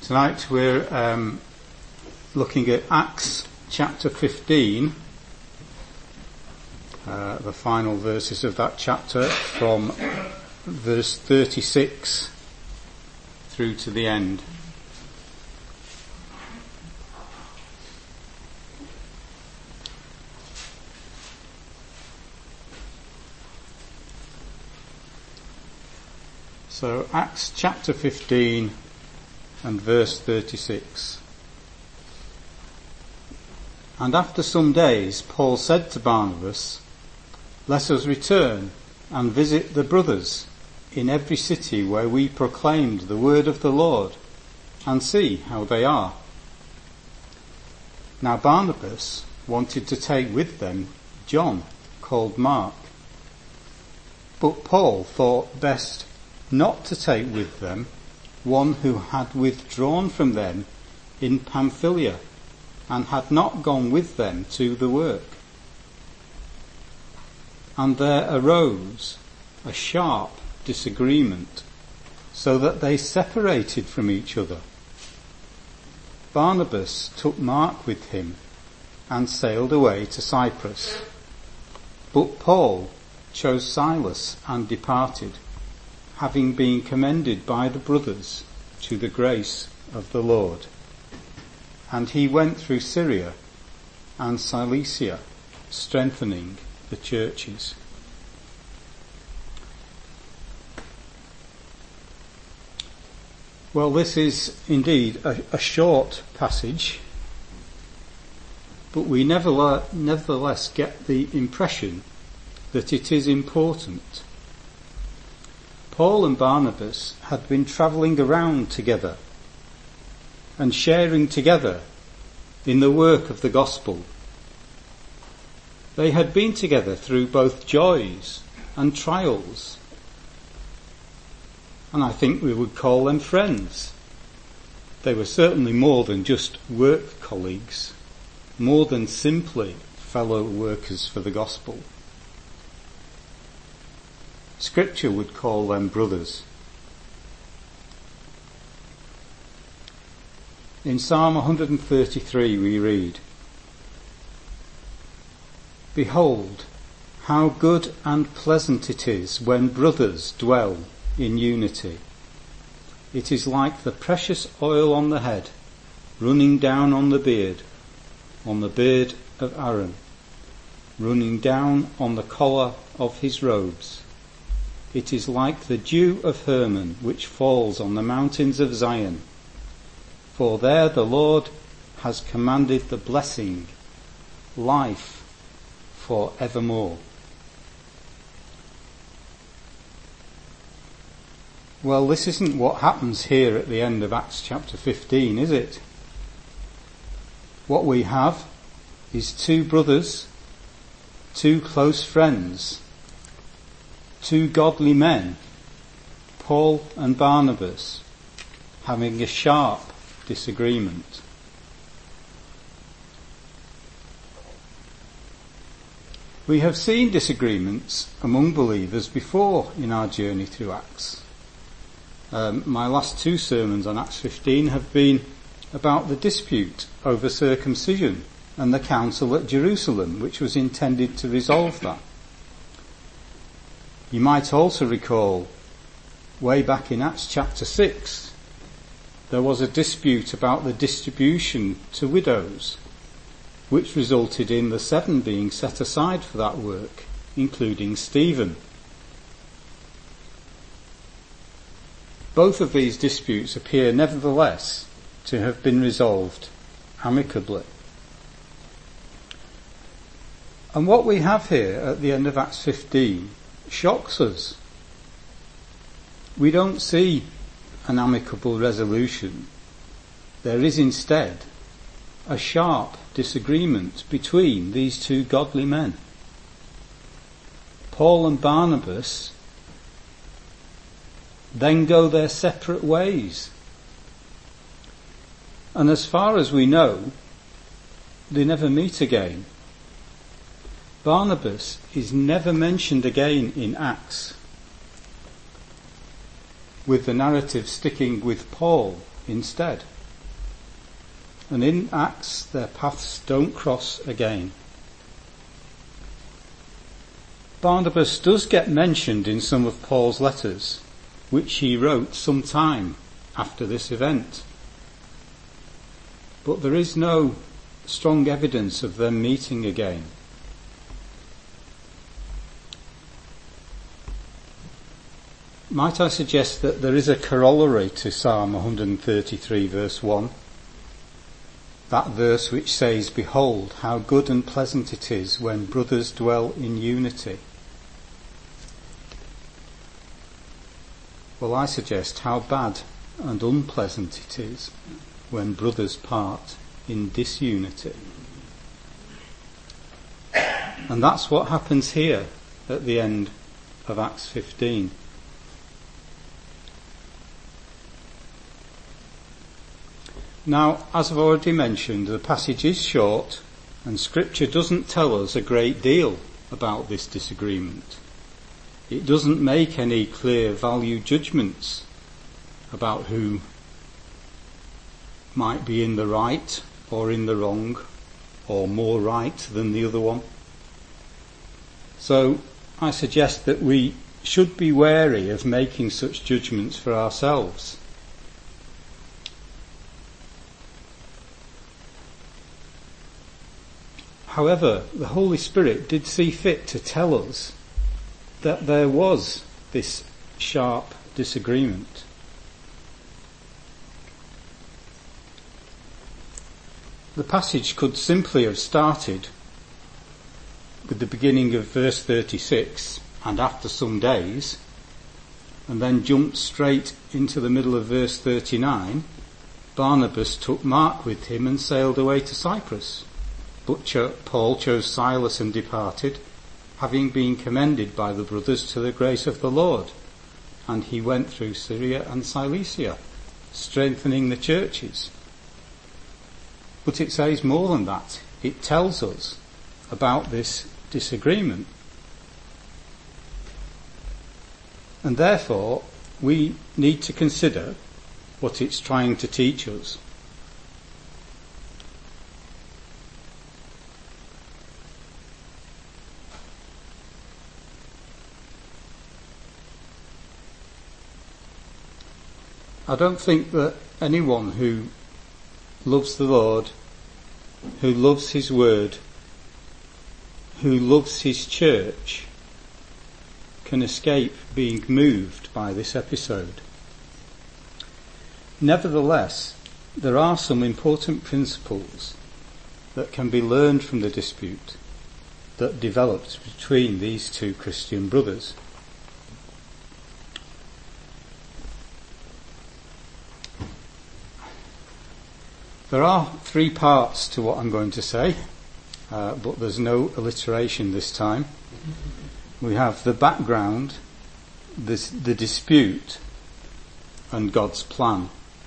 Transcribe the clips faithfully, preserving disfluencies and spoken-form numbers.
Tonight we're um, looking at Acts chapter fifteen, uh, the final verses of that chapter from verse thirty-six through to the end. So Acts chapter fifteen and verse thirty-six. And after some days Paul said to Barnabas, "Let us return and visit the brothers in every city where we proclaimed the word of the Lord, and see how they are." Now Barnabas wanted to take with them John, called Mark. But Paul thought best not to take with them one who had withdrawn from them in Pamphylia and had not gone with them to the work. And there arose a sharp disagreement, so that they separated from each other. Barnabas took Mark with him and sailed away to Cyprus. But Paul chose Silas and departed, having been commended by the brothers to the grace of the Lord. And he went through Syria and Cilicia, strengthening the churches. Well, this is indeed a, a short passage, but we nevertheless, nevertheless get the impression that it is important. Paul and Barnabas had been travelling around together and sharing together in the work of the gospel. They had been together through both joys and trials, and I think we would call them friends. They were certainly more than just work colleagues, more than simply fellow workers for the gospel. Scripture would call them brothers. In Psalm one hundred thirty-three we read, "Behold, how good and pleasant it is when brothers dwell in unity. It is like the precious oil on the head, running down on the beard, on the beard of Aaron, running down on the collar of his robes. It is like the dew of Hermon, which falls on the mountains of Zion. For there the Lord has commanded the blessing, life for evermore." Well, this isn't what happens here at the end of Acts chapter fifteen, is it? What we have is two brothers, two close friends, two godly men, Paul and Barnabas, having a sharp disagreement. We have seen disagreements among believers before in our journey through Acts. Um, my last two sermons on Acts fifteen have been about the dispute over circumcision and the council at Jerusalem, which was intended to resolve that. You might also recall, way back in Acts chapter six, there was a dispute about the distribution to widows, which resulted in the seven being set aside for that work, including Stephen. Both of these disputes appear nevertheless to have been resolved amicably. And what we have here at the end of Acts fifteen shocks us. We don't see an amicable resolution. There is instead a sharp disagreement between these two godly men. Paul and Barnabas then go their separate ways. And as far as we know, they never meet again. Barnabas is never mentioned again in Acts, with the narrative sticking with Paul instead. And in Acts, their paths don't cross again. Barnabas does get mentioned in some of Paul's letters, which he wrote some time after this event. But there is no strong evidence of them meeting again. Might I suggest that there is a corollary to Psalm one thirty-three verse one? That verse which says, "Behold, how good and pleasant it is when brothers dwell in unity." Well, I suggest how bad and unpleasant it is when brothers part in disunity. And that's what happens here at the end of Acts fifteen. Now, as I've already mentioned, the passage is short and Scripture doesn't tell us a great deal about this disagreement. It doesn't make any clear value judgments about who might be in the right or in the wrong or more right than the other one. So I suggest that we should be wary of making such judgments for ourselves. However, the Holy Spirit did see fit to tell us that there was this sharp disagreement. The passage could simply have started with the beginning of verse thirty-six, "and after some days," and then jumped straight into the middle of verse thirty-nine, "Barnabas took Mark with him and sailed away to Cyprus. But cho- Paul chose Silas and departed, having been commended by the brothers to the grace of the Lord. And he went through Syria and Cilicia, strengthening the churches." But it says more than that. It tells us about this disagreement. And therefore, we need to consider what it's trying to teach us. I don't think that anyone who loves the Lord, who loves his word, who loves his church, can escape being moved by this episode. Nevertheless, there are some important principles that can be learned from the dispute that developed between these two Christian brothers. There are three parts to what I'm going to say, uh, but there's no alliteration this time. We have the background, this, the dispute, and God's plan.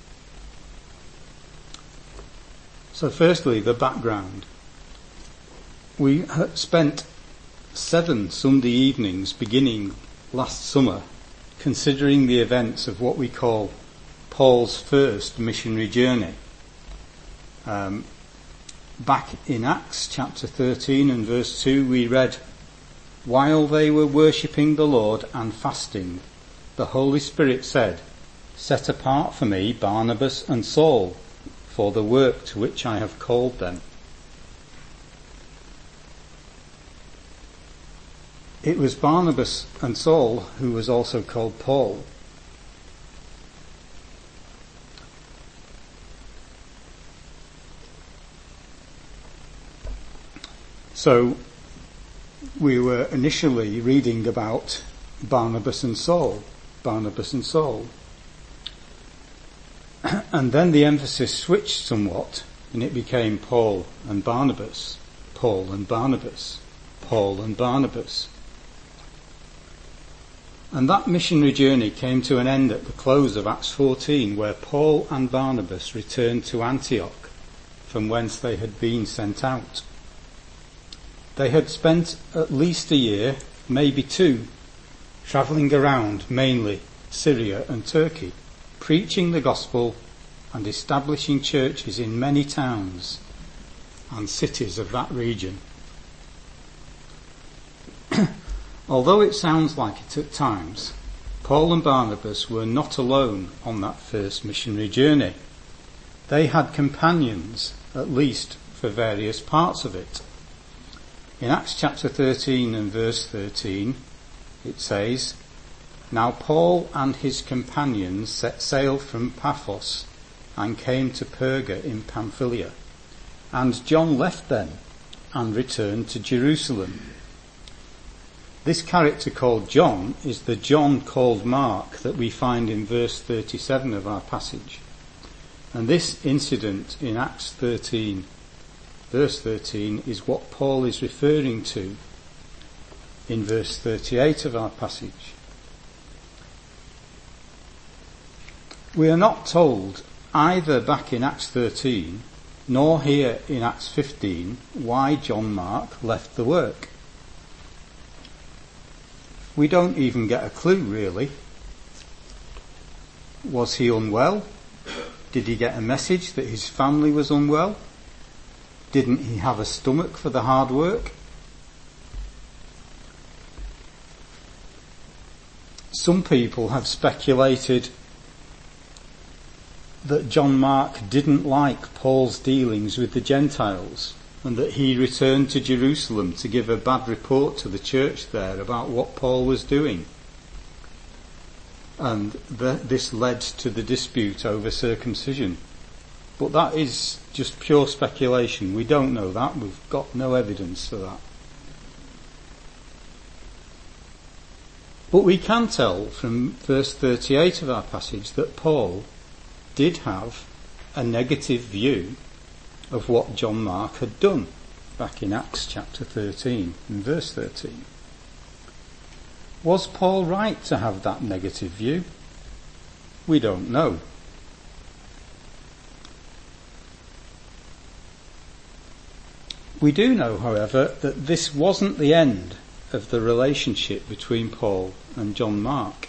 So firstly, the background. We spent seven Sunday evenings beginning last summer considering the events of what we call Paul's first missionary journey. Um, back in Acts chapter thirteen and verse two we read, "While they were worshipping the Lord and fasting, the Holy Spirit said, 'Set apart for me Barnabas and Saul for the work to which I have called them.'" It was Barnabas and Saul who was also called Paul. So we were initially reading about Barnabas and Saul, Barnabas and Saul. And then the emphasis switched somewhat and it became Paul and Barnabas, Paul and Barnabas, Paul and Barnabas. And that missionary journey came to an end at the close of Acts fourteen, where Paul and Barnabas returned to Antioch, from whence they had been sent out. They had spent at least a year, maybe two, travelling around mainly Syria and Turkey, preaching the gospel and establishing churches in many towns and cities of that region. Although it sounds like it at times, Paul and Barnabas were not alone on that first missionary journey. They had companions, at least for various parts of it. In Acts chapter thirteen and verse thirteen, it says, "Now Paul and his companions set sail from Paphos and came to Perga in Pamphylia, and John left them and returned to Jerusalem." This character called John is the John called Mark that we find in verse thirty-seven of our passage. And this incident in Acts thirteen, verse thirteen, is what Paul is referring to in verse thirty-eight of our passage. We are not told either back in Acts thirteen nor here in Acts fifteen why John Mark left the work. We don't even get a clue, really. Was he unwell? Did he get a message that his family was unwell? Didn't he have a stomach for the hard work? Some people have speculated that John Mark didn't like Paul's dealings with the Gentiles, and that he returned to Jerusalem to give a bad report to the church there about what Paul was doing. And the, this led to the dispute over circumcision. But that is just pure speculation. We don't know that. We've got no evidence for that. But we can tell from verse thirty-eight of our passage that Paul did have a negative view of what John Mark had done back in Acts chapter thirteen and verse thirteen. Was Paul right to have that negative view? We don't know. We do know, however, that this wasn't the end of the relationship between Paul and John Mark.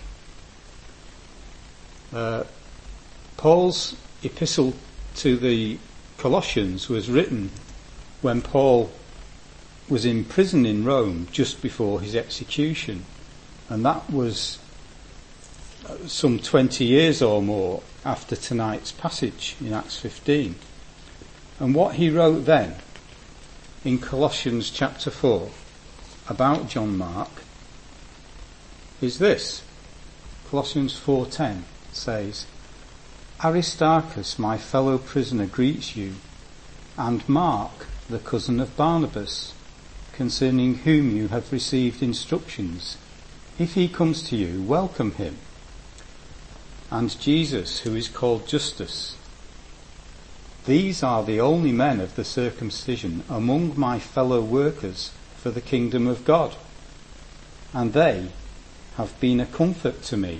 Uh, Paul's epistle to the Colossians was written when Paul was in prison in Rome just before his execution, and that was some twenty years or more after tonight's passage in Acts fifteen. And what he wrote then in Colossians chapter four about John Mark is this. Colossians four ten says, "Aristarchus, my fellow prisoner, greets you, and Mark, the cousin of Barnabas, concerning whom you have received instructions. If he comes to you, welcome him. And Jesus, who is called Justus. These are the only men of the circumcision among my fellow workers for the kingdom of God, and they have been a comfort to me."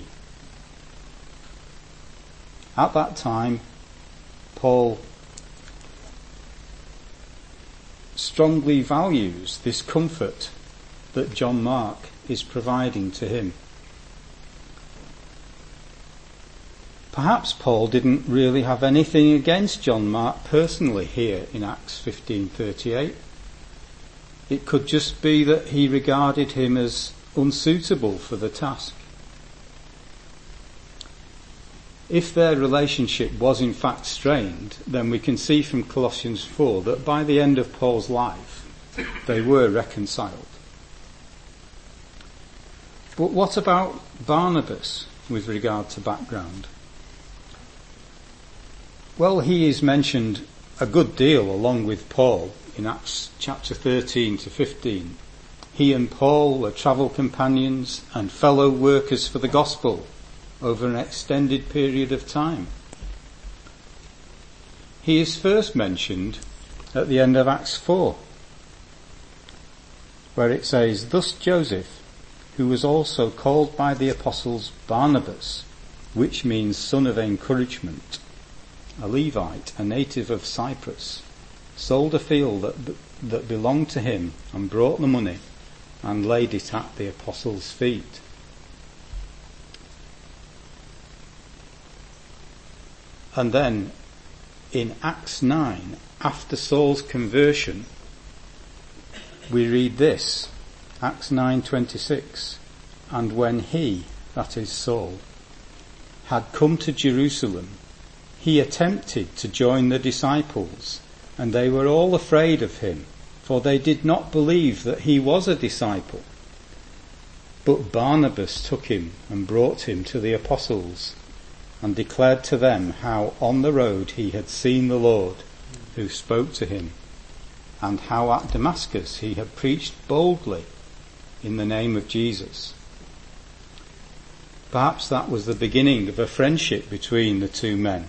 At that time, Paul strongly values this comfort that John Mark is providing to him. Perhaps Paul didn't really have anything against John Mark personally here in Acts fifteen thirty-eight. It could just be that he regarded him as unsuitable for the task. If their relationship was in fact strained, then we can see from Colossians four that by the end of Paul's life, they were reconciled. But what about Barnabas with regard to background? Well, he is mentioned a good deal along with Paul in Acts chapter thirteen to fifteen. He and Paul were travel companions and fellow workers for the gospel over an extended period of time. He is first mentioned at the end of Acts four, where it says, "Thus Joseph, who was also called by the apostles Barnabas," which means son of encouragement, a Levite, a native of Cyprus, sold a field that, that belonged to him and brought the money and laid it at the apostles' feet. And then in Acts nine, after Saul's conversion, we read this, Acts nine twenty-six, and when he, that is Saul, had come to Jerusalem, he attempted to join the disciples, and they were all afraid of him, for they did not believe that he was a disciple. But Barnabas took him and brought him to the apostles, and declared to them how on the road he had seen the Lord, who spoke to him, and how at Damascus he had preached boldly in the name of Jesus. Perhaps that was the beginning of a friendship between the two men.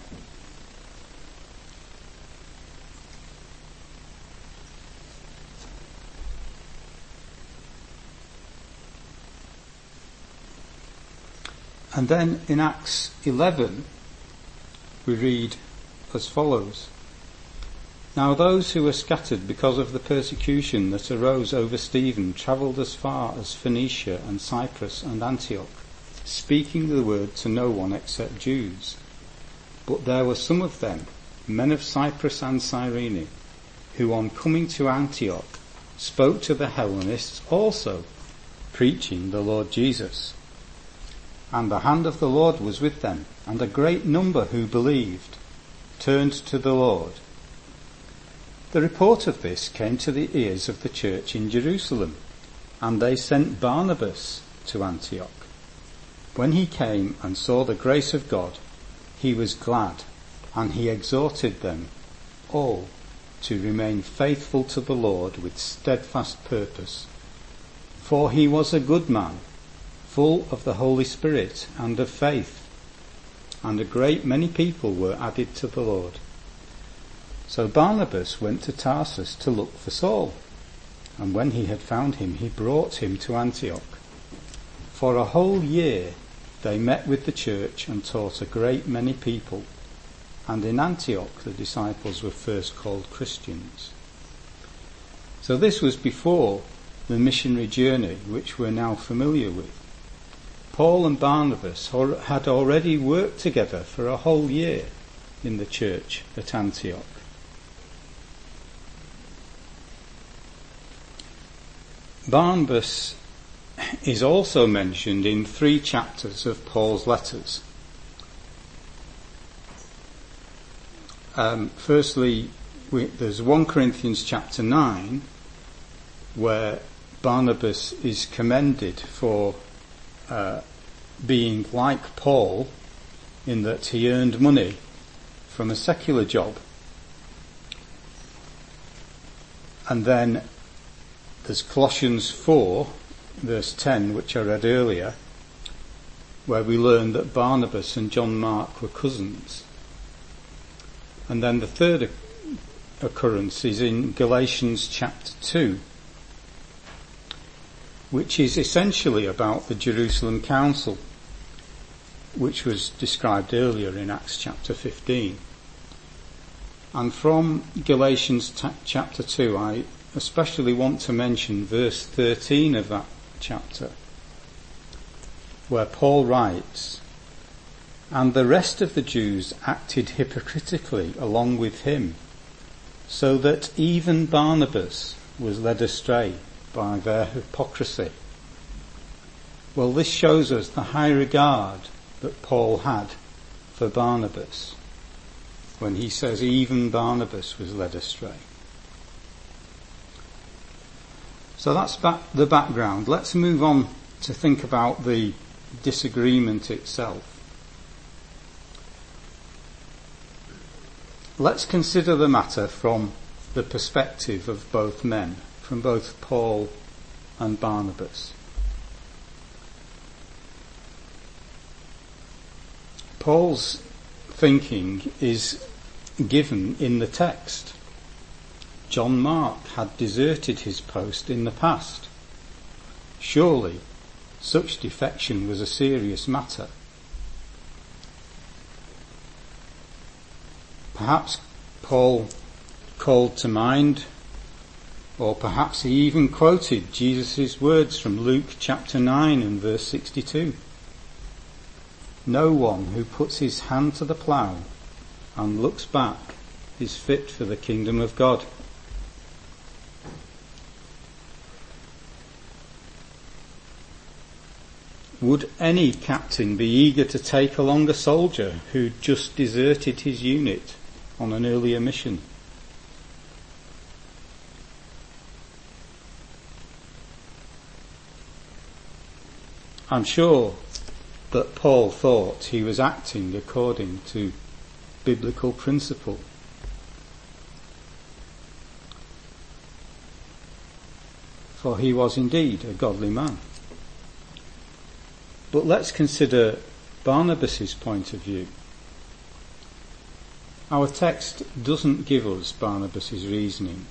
And then in Acts eleven, we read as follows. Now those who were scattered because of the persecution that arose over Stephen travelled as far as Phoenicia and Cyprus and Antioch, speaking the word to no one except Jews. But there were some of them, men of Cyprus and Cyrene, who on coming to Antioch spoke to the Hellenists also, preaching the Lord Jesus. And the hand of the Lord was with them, and a great number who believed turned to the Lord. The report of this came to the ears of the church in Jerusalem, and they sent Barnabas to Antioch. When he came and saw the grace of God, he was glad, and he exhorted them all to remain faithful to the Lord with steadfast purpose. For he was a good man, full of the Holy Spirit and of faith, and a great many people were added to the Lord. So Barnabas went to Tarsus to look for Saul, and when he had found him, he brought him to Antioch. For a whole year they met with the church and taught a great many people, and in Antioch the disciples were first called Christians. So this was before the missionary journey which we're now familiar with. Paul and Barnabas had already worked together for a whole year in the church at Antioch. Barnabas is also mentioned in three chapters of Paul's letters. Um, firstly, we, there's First Corinthians chapter nine, where Barnabas is commended for uh, being like Paul in that he earned money from a secular job. And then there's Colossians four, verse ten, which I read earlier, where we learn that Barnabas and John Mark were cousins. And then the third occurrence is in Galatians chapter two, which is essentially about the Jerusalem Council, which was described earlier in Acts chapter fifteen. And from Galatians ta- chapter two, I especially want to mention verse thirteen of that chapter, where Paul writes, "And the rest of the Jews acted hypocritically along with him, so that even Barnabas was led astray by their hypocrisy." Well, this shows us the high regard that Paul had for Barnabas when he says even Barnabas was led astray. So that's back the background. Let's move on to think about the disagreement itself. Let's consider the matter from the perspective of both men, from both Paul and Barnabas. Paul's thinking is given in the text. John Mark had deserted his post in the past. Surely such defection was a serious matter. Perhaps Paul called to mind, or perhaps he even quoted Jesus' words from Luke chapter nine and verse sixty-two. "No one who puts his hand to the plough and looks back is fit for the kingdom of God. Would any captain be eager to take along a soldier who just deserted his unit on an earlier mission? I'm sure that Paul thought he was acting according to biblical principle. For he was indeed a godly man. But let's consider Barnabas's point of view. Our text doesn't give us Barnabas's reasoning.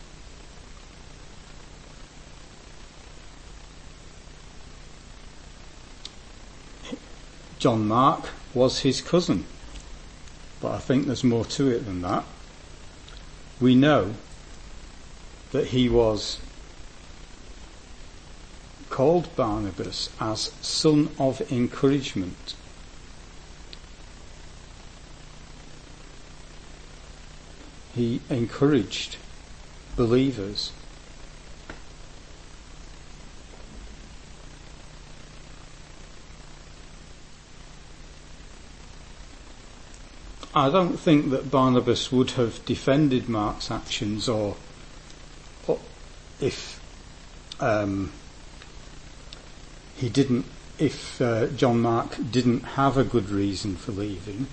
John Mark was his cousin, but I think there's more to it than that. We know that he was called Barnabas as son of encouragement. He encouraged believers. I don't think that Barnabas would have defended Mark's actions, or, or if um, he didn't, if uh, John Mark didn't have a good reason for leaving.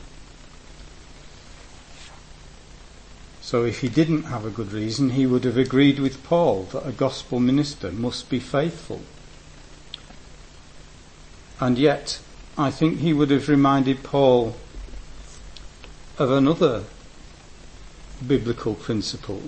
So if he didn't have a good reason, he would have agreed with Paul that a gospel minister must be faithful. And yet, I think he would have reminded Paul of another biblical principle.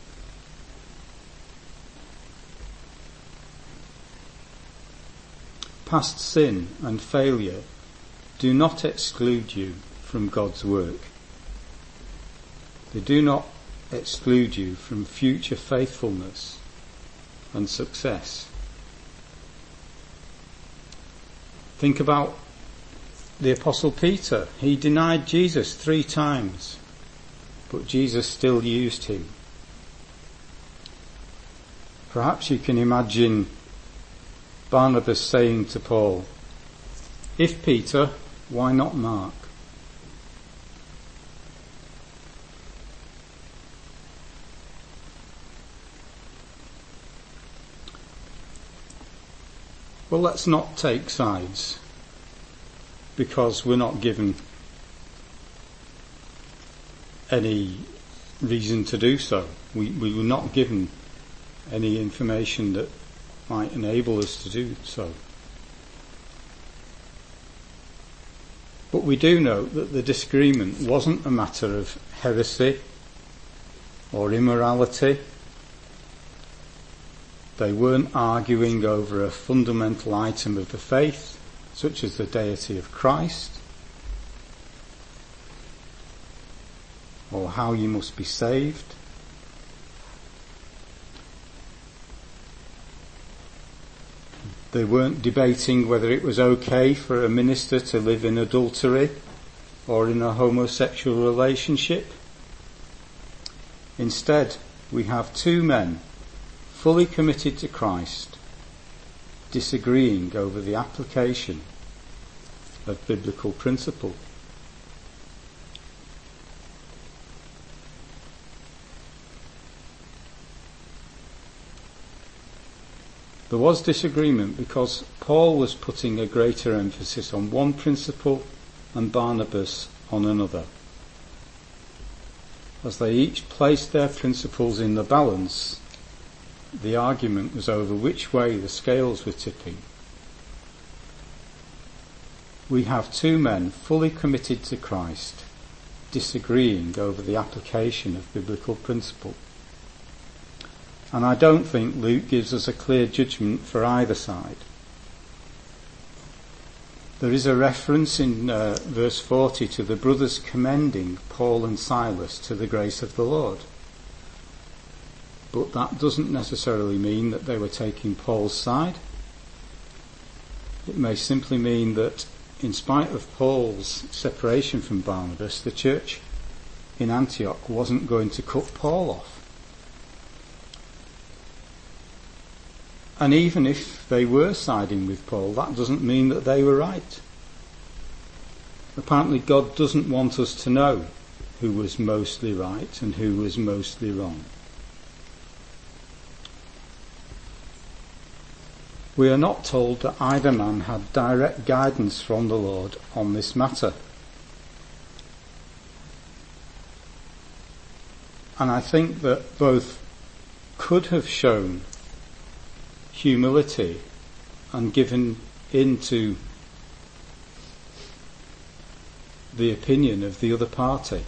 Past sin and failure do not exclude you from God's work. They do not exclude you from future faithfulness and success. Think about the Apostle Peter. He denied Jesus three times, but Jesus still used him. Perhaps you can imagine Barnabas saying to Paul, "If Peter, why not Mark?" Well, let's not take sides, because we're not given any reason to do so. We, we were not given any information that might enable us to do so. But we do know that the disagreement wasn't a matter of heresy or immorality. They weren't arguing over a fundamental item of the faith, such as the deity of Christ, or how you must be saved. They weren't debating whether it was okay for a minister to live in adultery or in a homosexual relationship. Instead, we have two men fully committed to Christ, disagreeing over the application of biblical principle. There was disagreement because Paul was putting a greater emphasis on one principle and Barnabas on another. As they each placed their principles in the balance, the argument was over which way the scales were tipping. We have two men fully committed to Christ, disagreeing over the application of biblical principle. And I don't think Luke gives us a clear judgment for either side. There is a reference in uh, verse forty to the brothers commending Paul and Silas to the grace of the Lord. But that doesn't necessarily mean that they were taking Paul's side. It may simply mean that in spite of Paul's separation from Barnabas, the church in Antioch wasn't going to cut Paul off. And even if they were siding with Paul, that doesn't mean that they were right. Apparently God doesn't want us to know who was mostly right and who was mostly wrong. We are not told that either man had direct guidance from the Lord on this matter. And I think that both could have shown humility and given in to the opinion of the other party.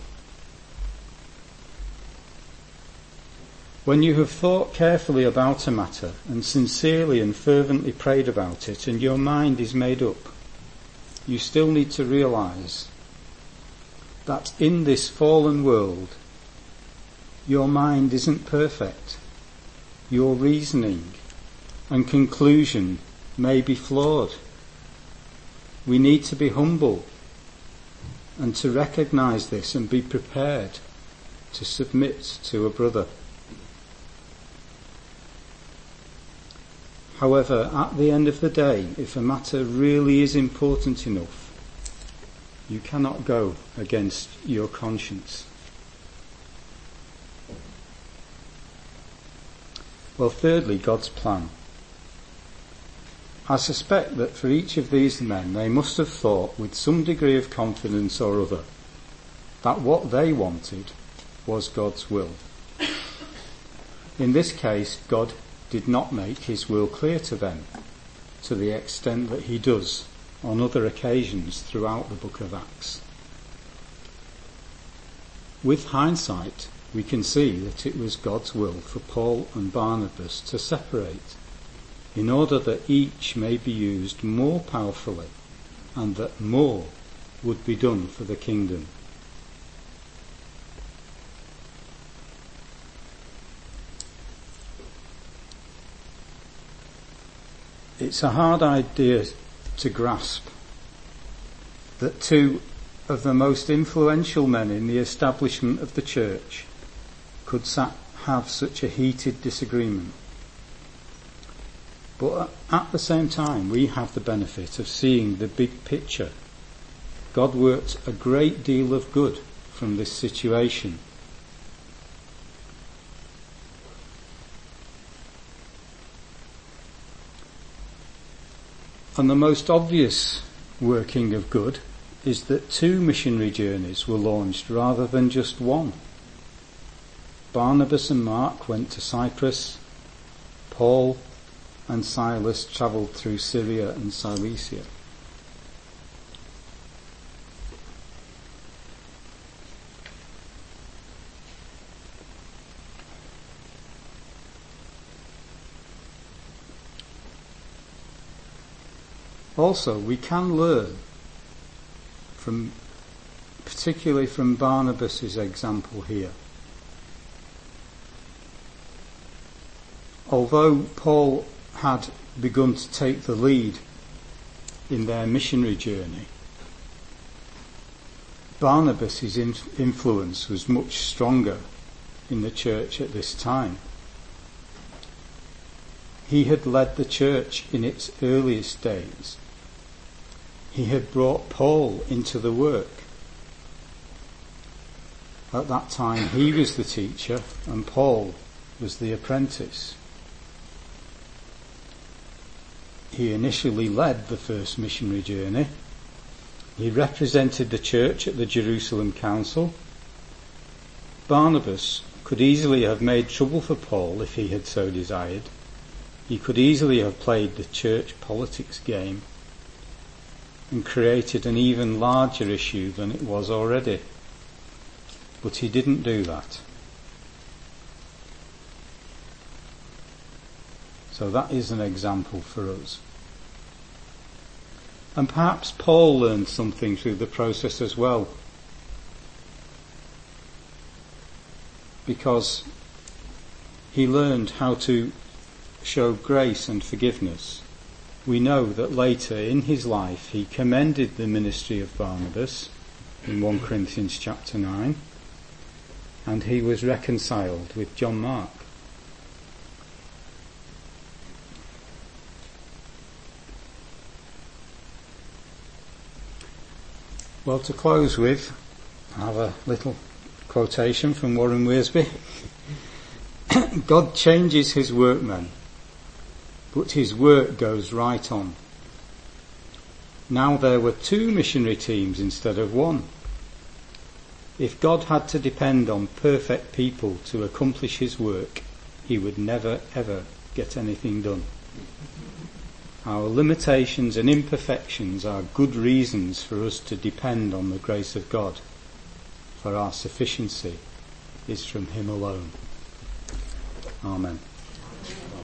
When you have thought carefully about a matter and sincerely and fervently prayed about it and your mind is made up, you still need to realise that in this fallen world your mind isn't perfect. Your reasoning and conclusion may be flawed. We need to be humble and to recognise this and be prepared to submit to a brother. However, at the end of the day, if a matter really is important enough, you cannot go against your conscience. Well, thirdly, God's plan. I suspect that for each of these men, they must have thought with some degree of confidence or other that what they wanted was God's will. In this case, God did not make his will clear to them to the extent that he does on other occasions throughout the book of Acts. With hindsight, we can see that it was God's will for Paul and Barnabas to separate in order that each may be used more powerfully and that more would be done for the kingdom. It's a hard idea to grasp that two of the most influential men in the establishment of the church could have such a heated disagreement. But at the same time, we have the benefit of seeing the big picture. God worked a great deal of good from this situation. And the most obvious working of good is that two missionary journeys were launched rather than just one. Barnabas and Mark went to Cyprus. Paul and Silas travelled through Syria and Cilicia. Also, we can learn from, particularly from Barnabas's example here. Although Paul had begun to take the lead in their missionary journey, Barnabas's influence was much stronger in the church at this time. He had led the church in its earliest days. He had brought Paul into the work. At that time he was the teacher and Paul was the apprentice. He initially led the first missionary journey. He represented the church at the Jerusalem Council. Barnabas could easily have made trouble for Paul if he had so desired. He could easily have played the church politics game and created an even larger issue than it was already. But he didn't do that. So that is an example for us. And perhaps Paul learned something through the process as well. Because he learned how to show grace and forgiveness. We know that later in his life he commended the ministry of Barnabas in First Corinthians chapter nine. and he was reconciled with John Mark. Well, to close with, I have a little quotation from Warren Wiersbe. God changes his workmen, but his work goes right on. Now there were two missionary teams instead of one. If God had to depend on perfect people to accomplish his work, he would never ever get anything done. Our limitations and imperfections are good reasons for us to depend on the grace of God, for our sufficiency is from him alone. Amen.